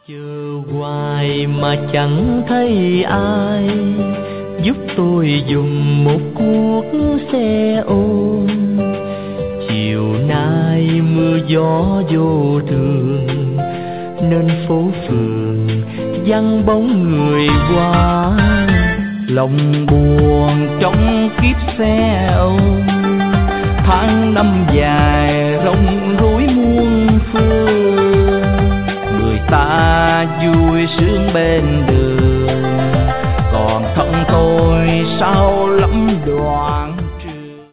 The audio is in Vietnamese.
Chờ hoài mà chẳng thấy ai giúp tôi dùng một cuốc xe ôm. Chiều nay mưa gió vô thường nên phố phường vắng bóng người qua. Lòng buồn trong kiếp xe ôm, tháng năm dài rong rối muôn phương. Người ta vui sướng bên đường, còn thân tôi sao lắm đoàn.